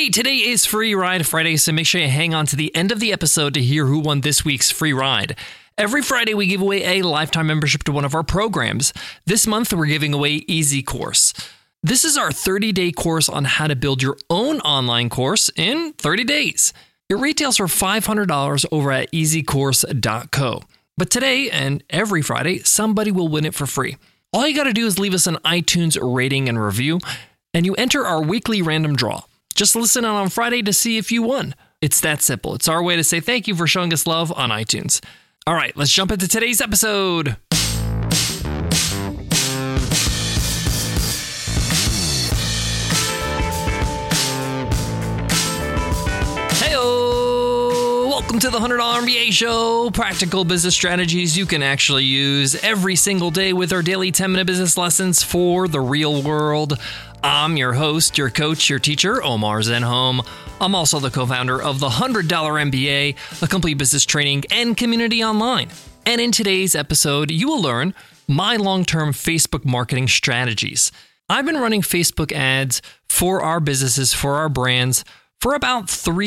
Hey, today is Free Ride Friday, so make sure you hang on to the end of the episode to hear who won this week's free ride. Every Friday, we give away a lifetime membership to one of our programs. This month, we're giving away Easy Course. This is our 30-day course on how to build your own online course in 30 days. It retails for $500 over at easycourse.co. But today and every Friday, somebody will win it for free. All you got to do is leave us an iTunes rating and review, and you enter our weekly random draw. Just listen in on Friday to see if you won. It's that simple. It's our way to say thank you for showing us love on iTunes. All right, let's jump into today's episode. Heyo! Welcome to the $100 MBA Show. Practical business strategies you can actually use every single day with our daily 10-minute business lessons for the real world. I'm your host, your coach, your teacher, Omar Zenhom. I'm also the co-founder of the $100 MBA, a complete business training and community online. And in today's episode, you will learn my long-term Facebook marketing strategies. I've been running Facebook ads for our businesses, for our brands, for about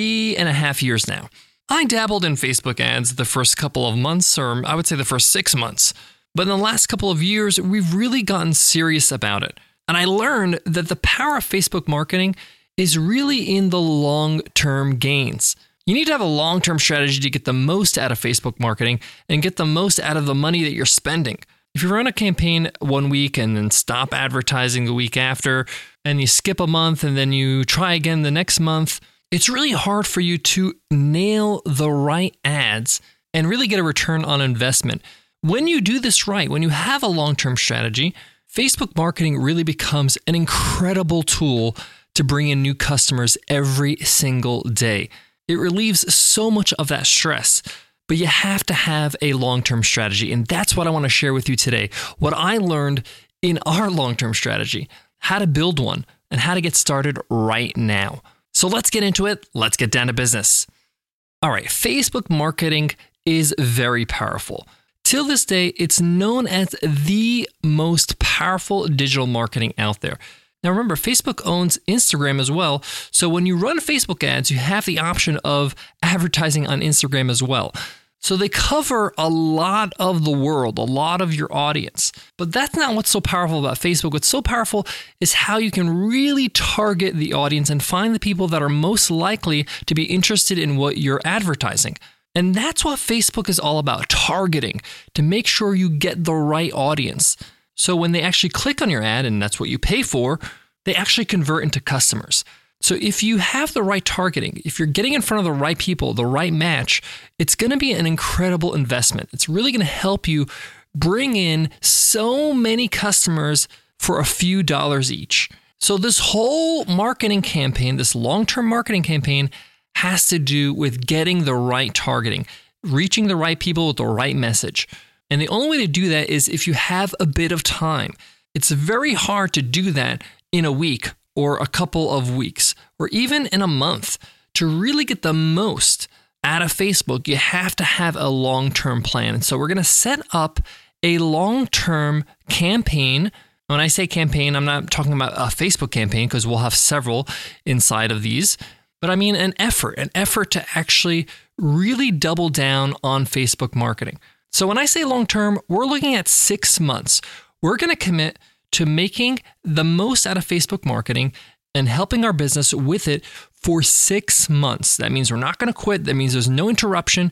3.5 years now. I dabbled in Facebook ads the first couple of months, or I would say the first 6 months. But in the last couple of years, we've really gotten serious about it. And I learned that the power of Facebook marketing is really in the long-term gains. You need to have a long-term strategy to get the most out of Facebook marketing and get the most out of the money that you're spending. If you run a campaign 1 week and then stop advertising the week after, and you skip a month and then you try again the next month, it's really hard for you to nail the right ads and really get a return on investment. When you do this right, when you have a long-term strategy, Facebook marketing really becomes an incredible tool to bring in new customers every single day. It relieves so much of that stress, but you have to have a long-term strategy. And that's what I want to share with you today. What I learned in our long-term strategy, how to build one, and how to get started right now. So let's get into it. Let's get down to business. All right, Facebook marketing is very powerful. Till this day, it's known as the most powerful digital marketing out there. Now remember, Facebook owns Instagram as well. So when you run Facebook ads, you have the option of advertising on Instagram as well. So they cover a lot of the world, a lot of your audience. But that's not what's so powerful about Facebook. What's so powerful is how you can really target the audience and find the people that are most likely to be interested in what you're advertising. And that's what Facebook is all about, targeting, to make sure you get the right audience. So when they actually click on your ad, and that's what you pay for, they actually convert into customers. So if you have the right targeting, if you're getting in front of the right people, the right match, it's going to be an incredible investment. It's really going to help you bring in so many customers for a few dollars each. So this whole marketing campaign, this long-term marketing campaign, has to do with getting the right targeting, reaching the right people with the right message. And the only way to do that is if you have a bit of time. It's very hard to do that in a week or a couple of weeks or even in a month. To really get the most out of Facebook, you have to have a long-term plan. And so we're going to set up a long-term campaign. When I say campaign, I'm not talking about a Facebook campaign because we'll have several inside of these. But I mean an effort to actually really double down on Facebook marketing. So when I say long-term, we're looking at 6 months. We're going to commit to making the most out of Facebook marketing and helping our business with it for 6 months. That means we're not going to quit. That means there's no interruption,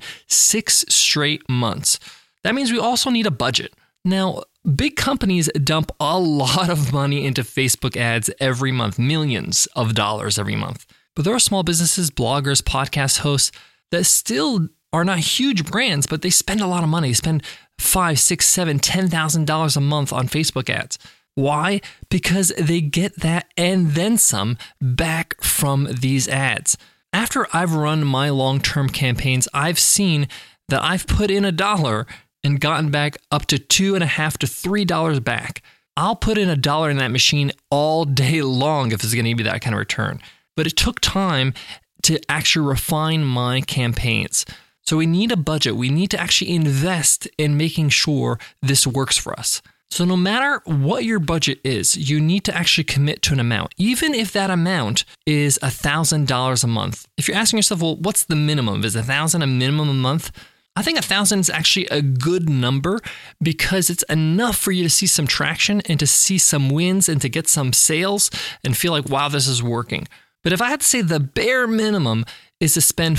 6 straight months. That means we also need a budget. Now, big companies dump a lot of money into Facebook ads every month, millions of dollars every month. But there are small businesses, bloggers, podcast hosts that still are not huge brands, but they spend a lot of money. They spend $5,000, $6,000, $7,000, $10,000 a month on Facebook ads. Why? Because they get that and then some back from these ads. After I've run my long-term campaigns, I've seen that I've put in $1 and gotten back up to $2.50 to $3 back. I'll put in $1 in that machine all day long if it's going to give me that kind of return. But it took time to actually refine my campaigns. So we need a budget. We need to actually invest in making sure this works for us. So no matter what your budget is, you need to actually commit to an amount, even if that amount is $1,000 a month. If you're asking yourself, well, what's the minimum? Is $1,000 a minimum a month? I think 1,000 is actually a good number because it's enough for you to see some traction and to see some wins and to get some sales and feel like, wow, this is working. But if I had to say the bare minimum is to spend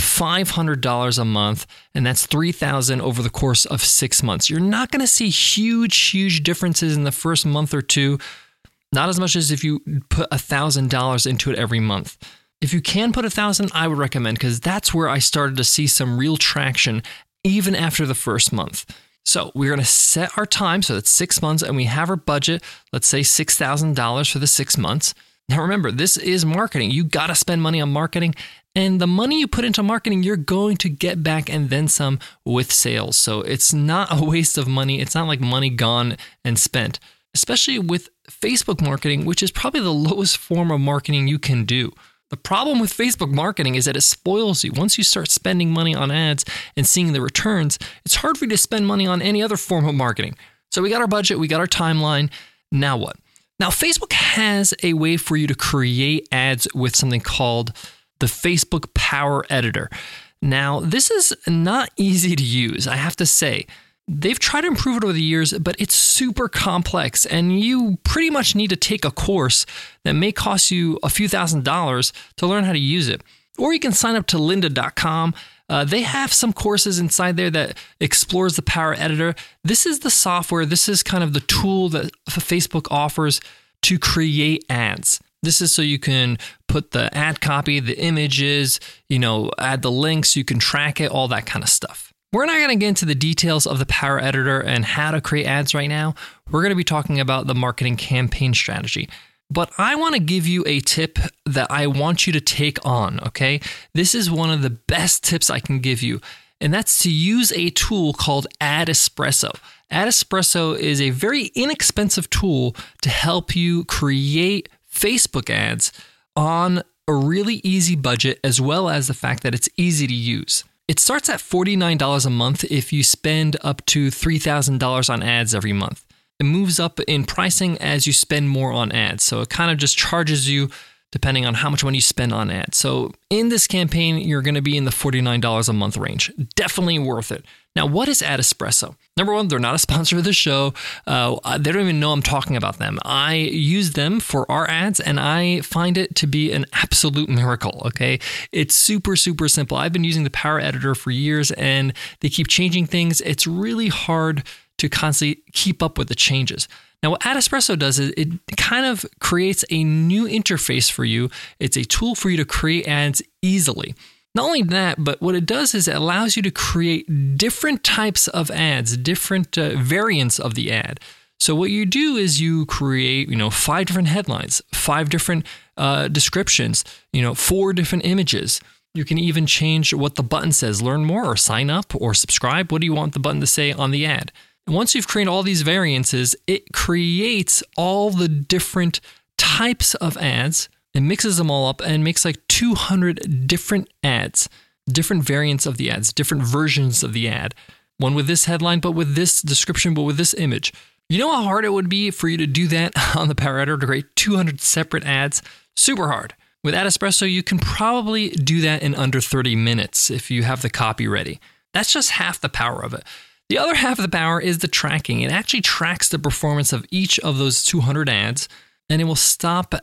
$500 a month, and that's $3,000 over the course of 6 months. You're not going to see huge differences in the first month or two, not as much as if you put $1,000 into it every month. If you can put $1,000, I would recommend, because that's where I started to see some real traction even after the first month. So we're going to set our time, so that's 6 months, and we have our budget, let's say $6,000 for the 6 months. Now remember, this is marketing. You got to spend money on marketing, and the money you put into marketing, you're going to get back and then some with sales. So it's not a waste of money. It's not like money gone and spent, especially with Facebook marketing, which is probably the lowest form of marketing you can do. The problem with Facebook marketing is that it spoils you. Once you start spending money on ads and seeing the returns, it's hard for you to spend money on any other form of marketing. So we got our budget, we got our timeline. Now what? Now, Facebook has a way for you to create ads with something called the Facebook Power Editor. Now, this is not easy to use, I have to say. They've tried to improve it over the years, but it's super complex, and you pretty much need to take a course that may cost you a few $1,000s to learn how to use it. Or you can sign up to lynda.com. They have some courses inside there that explores the Power Editor. This is the software. This is kind of the tool that Facebook offers to create ads. This is so you can put the ad copy, the images, add the links, you can track it, all that kind of stuff. We're not going to get into the details of the Power Editor and how to create ads right now. We're going to be talking about the marketing campaign strategy. But I want to give you a tip that I want you to take on, okay? This is one of the best tips I can give you, and that's to use a tool called AdEspresso. AdEspresso is a very inexpensive tool to help you create Facebook ads on a really easy budget, as well as the fact that it's easy to use. It starts at $49 a month if you spend up to $3,000 on ads every month. It moves up in pricing as you spend more on ads. So it kind of just charges you depending on how much money you spend on ads. So in this campaign, you're going to be in the $49 a month range. Definitely worth it. Now, what is AdEspresso? Number one, they're not a sponsor of the show. They don't even know I'm talking about them. I use them for our ads, and I find it to be an absolute miracle, okay? It's super simple. I've been using the Power Editor for years, and they keep changing things. It's really hard to constantly keep up with the changes. Now, what AdEspresso does is it kind of creates a new interface for you. It's a tool for you to create ads easily. Not only that, but what it does is it allows you to create different types of ads, different variants of the ad. So what you do is you create, 5 different headlines, 5 different descriptions, 4 different images. You can even change what the button says, learn more or sign up or subscribe. What do you want the button to say on the ad? And once you've created all these variances, it creates all the different types of ads. It mixes them all up and makes like 200 different ads, different variants of the ads, different versions of the ad. One with this headline, but with this description, but with this image. You know how hard it would be for you to do that on the Power Editor to create 200 separate ads? Super hard. With AdEspresso, you can probably do that in under 30 minutes if you have the copy ready. That's just half the power of it. The other half of the power is the tracking. It actually tracks the performance of each of those 200 ads, and it will stop,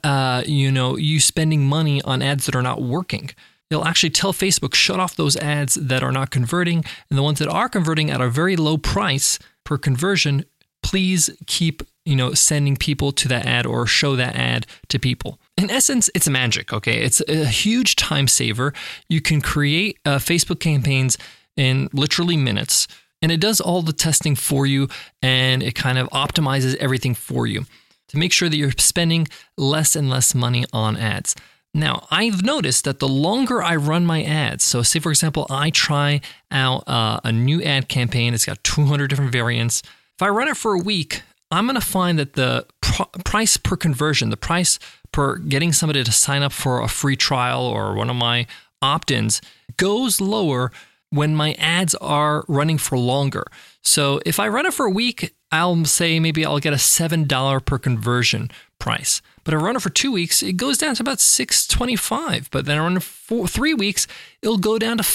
you spending money on ads that are not working. It'll actually tell Facebook, shut off those ads that are not converting, and the ones that are converting at a very low price per conversion, please keep, sending people to that ad or show that ad to people. In essence, it's magic, okay? It's a huge time saver. You can create Facebook campaigns in literally minutes, and it does all the testing for you, and it kind of optimizes everything for you to make sure that you're spending less and less money on ads. Now, I've noticed that the longer I run my ads, so say, for example, I try out a new ad campaign. It's got 200 different variants. If I run it for a week, I'm going to find that the price per conversion, the price per getting somebody to sign up for a free trial or one of my opt-ins goes lower when my ads are running for longer. So if I run it for a week, I'll say maybe I'll get a $7 per conversion price. But I run it for 2 weeks, it goes down to about $6.25. But then I run it for 3 weeks, it'll go down to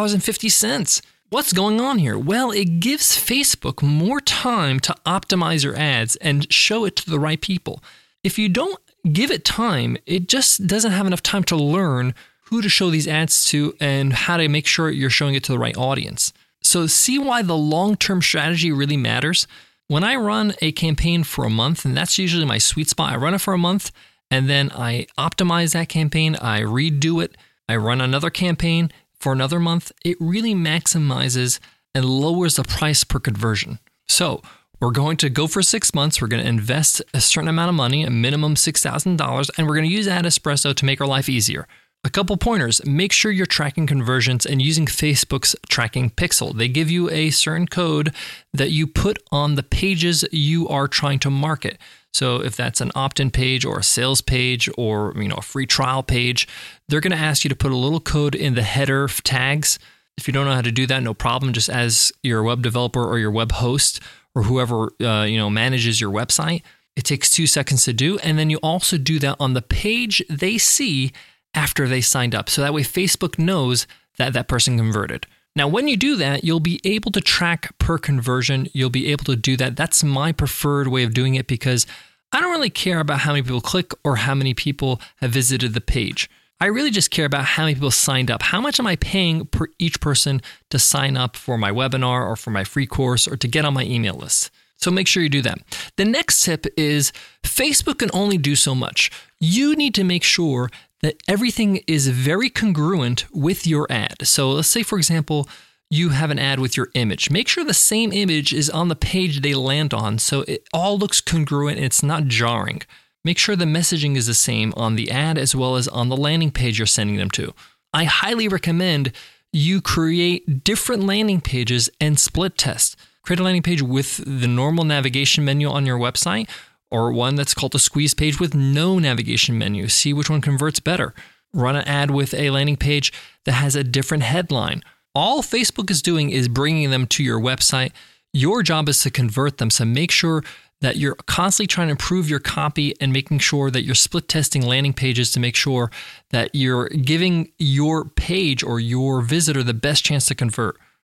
$5.50. What's going on here? Well, it gives Facebook more time to optimize your ads and show it to the right people. If you don't give it time, it just doesn't have enough time to learn who to show these ads to and how to make sure you're showing it to the right audience. So see why the long-term strategy really matters? When I run a campaign for a month, and that's usually my sweet spot, I run it for a month and then I optimize that campaign, I redo it, I run another campaign for another month, it really maximizes and lowers the price per conversion. So we're going to go for 6 months. We're going to invest a certain amount of money, a minimum $6,000, and we're going to use AdEspresso to make our life easier. A couple pointers. Make sure you're tracking conversions and using Facebook's tracking pixel. They give you a certain code that you put on the pages you are trying to market. So if that's an opt-in page or a sales page or a free trial page, they're going to ask you to put a little code in the header tags. If you don't know how to do that, no problem. Just as your web developer or your web host or whoever manages your website, it takes 2 seconds to do. And then you also do that on the page they see after they signed up. So that way Facebook knows that that person converted. Now, when you do that, you'll be able to track per conversion. You'll be able to do that. That's my preferred way of doing it because I don't really care about how many people click or how many people have visited the page. I really just care about how many people signed up. How much am I paying per each person to sign up for my webinar or for my free course or to get on my email list? So make sure you do that. The next tip is Facebook can only do so much. You need to make sure that everything is very congruent with your ad. So let's say, for example, you have an ad with your image. Make sure the same image is on the page they land on so it all looks congruent and it's not jarring. Make sure the messaging is the same on the ad as well as on the landing page you're sending them to. I highly recommend you create different landing pages and split test. Create a landing page with the normal navigation menu on your website or one that's called a squeeze page with no navigation menu. See which one converts better. Run an ad with a landing page that has a different headline. All Facebook is doing is bringing them to your website. Your job is to convert them. So make sure that you're constantly trying to improve your copy and making sure that you're split testing landing pages to make sure that you're giving your page or your visitor the best chance to convert.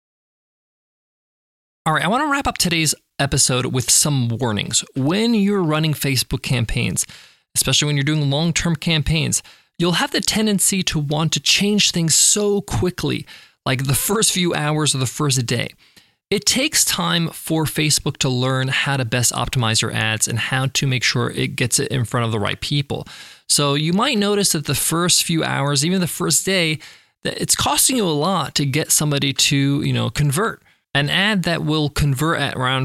All right, I want to wrap up today's episode with some warnings. When you're running Facebook campaigns, especially when you're doing long-term campaigns, you'll have the tendency to want to change things so quickly, like the first few hours or the first day. It takes time for Facebook to learn how to best optimize your ads and how to make sure it gets it in front of the right people. So you might notice that the first few hours, even the first day, that it's costing you a lot to get somebody to, convert. An ad that will convert at around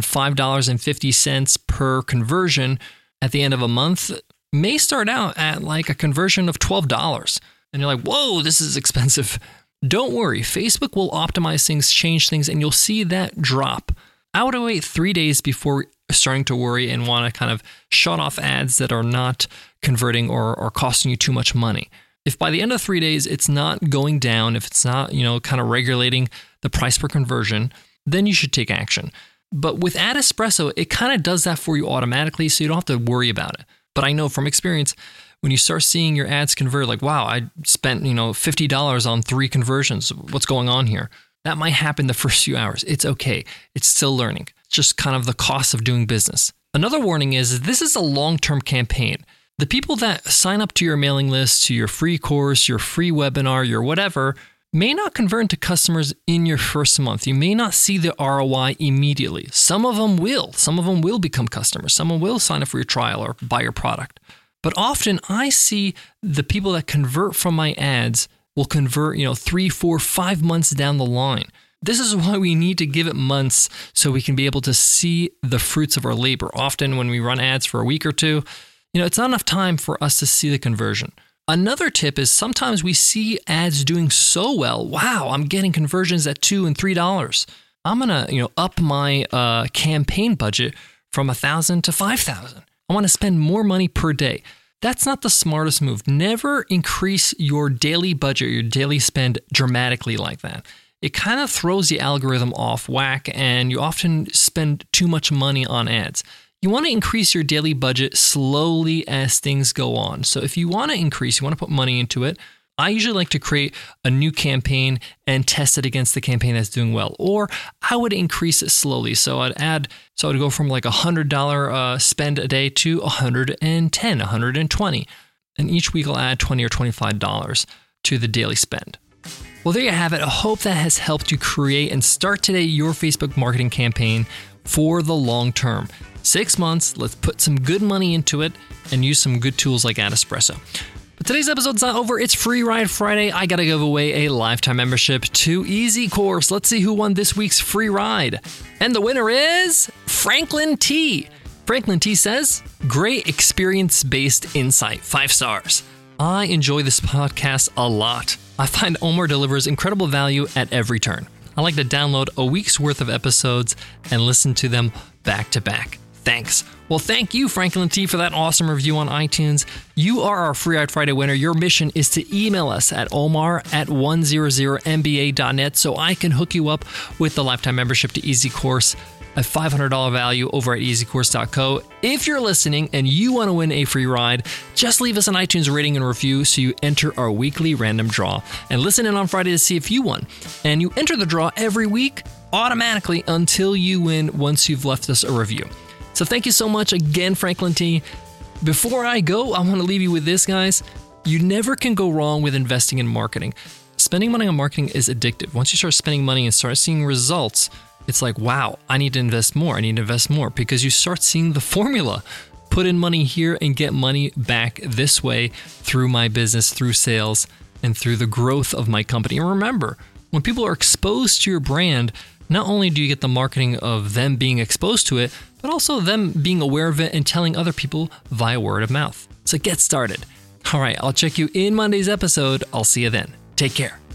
$5.50 per conversion at the end of a month may start out at like a conversion of $12. And you're like, whoa, this is expensive. Don't worry, Facebook will optimize things, change things, and you'll see that drop. I would wait 3 days before starting to worry and want to kind of shut off ads that are not converting or costing you too much money. If by the end of 3 days it's not going down, if it's not, kind of regulating the price per conversion, then you should take action. But with AdEspresso, it kind of does that for you automatically, so you don't have to worry about it. But I know from experience, when you start seeing your ads convert, like, wow, I spent, $50 on 3 conversions. What's going on here? That might happen the first few hours. It's okay. It's still learning. It's just kind of the cost of doing business. Another warning is this is a long-term campaign. The people that sign up to your mailing list, to your free course, your free webinar, your whatever, may not convert into customers in your first month. You may not see the ROI immediately. Some of them will. Some of them will become customers. Someone will sign up for your trial or buy your product. But often I see the people that convert from my ads will convert, 3, 4, 5 months down the line. This is why we need to give it months so we can be able to see the fruits of our labor. Often when we run ads for a week or two, it's not enough time for us to see the conversion. Another tip is sometimes we see ads doing so well. Wow, I'm getting conversions at $2 and $3. I'm going to, up my campaign budget from $1,000 to $5,000. I want to spend more money per day. That's not the smartest move. Never increase your daily budget, your daily spend dramatically like that. it kind of throws the algorithm off whack and you often spend too much money on ads. You want to increase your daily budget slowly as things go on. So if you want to increase, you want to put money into it, I usually like to create a new campaign and test it against the campaign that's doing well. Or I would increase it slowly. So I'd go from like $100 spend a day to $110, $120. And each week I'll add $20 or $25 to the daily spend. Well, there you have it. I hope that has helped you create and start today your Facebook marketing campaign for the long term. 6 months, let's put some good money into it and use some good tools like Adespresso. But today's episode's not over. It's Free Ride Friday. I got to give away a lifetime membership to Easy Course. Let's see who won this week's free ride. And the winner is Franklin T. Franklin T says, great experience-based insight, 5 stars. I enjoy this podcast a lot. I find Omar delivers incredible value at every turn. I like to download a week's worth of episodes and listen to them back to back. Thanks. Well, thank you, Franklin T, for that awesome review on iTunes. You are our Free Ride Friday winner. Your mission is to email us at omar@100mba.net so I can hook you up with the lifetime membership to Easy Course, a $500 value over at easycourse.co. If you're listening and you want to win a free ride, just leave us an iTunes rating and review so you enter our weekly random draw. And listen in on Friday to see if you won. And you enter the draw every week automatically until you win once you've left us a review. So thank you so much again, Franklin T. Before I go, I want to leave you with this, guys. You never can go wrong with investing in marketing. Spending money on marketing is addictive. Once you start spending money and start seeing results, it's like, wow, I need to invest more. I need to invest more because you start seeing the formula. Put in money here and get money back this way through my business, through sales, and through the growth of my company. And remember, when people are exposed to your brand, not only do you get the marketing of them being exposed to it, but also them being aware of it and telling other people via word of mouth. So get started. All right, I'll check you in Monday's episode. I'll see you then. Take care.